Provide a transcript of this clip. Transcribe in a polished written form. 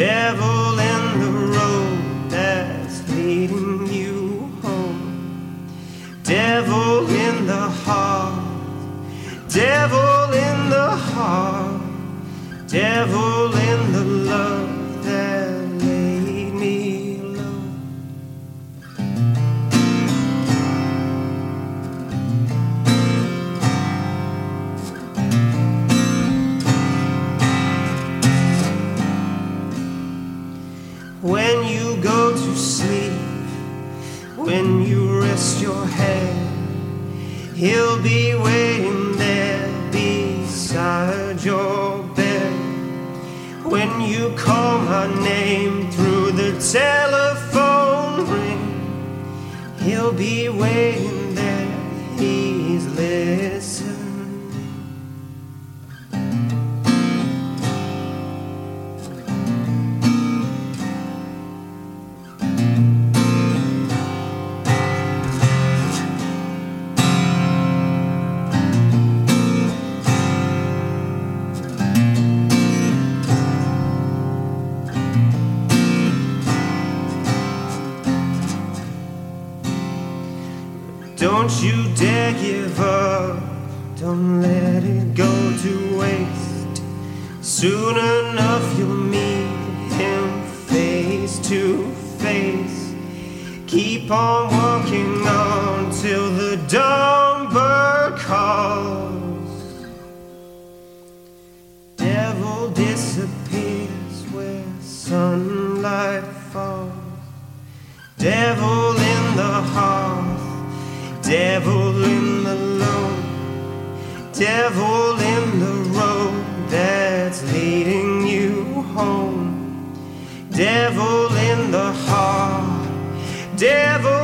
Devil in the road that's leading you home. Devil in the heart, devil in the heart, devil in the love that laid me low. When you go to sleep, when you rest your head, he'll be waiting there beside your bed. When you call my name through the telephone ring, he'll be waiting there, he's listening. Don't you dare give up, don't let it go to waste. Soon enough you'll meet him face to face. Keep on walking on till the dawn bird calls. Devil disappears where sunlight falls. Devil in the heart, devil in the loan, devil in the road that's leading you home. Devil in the heart, devil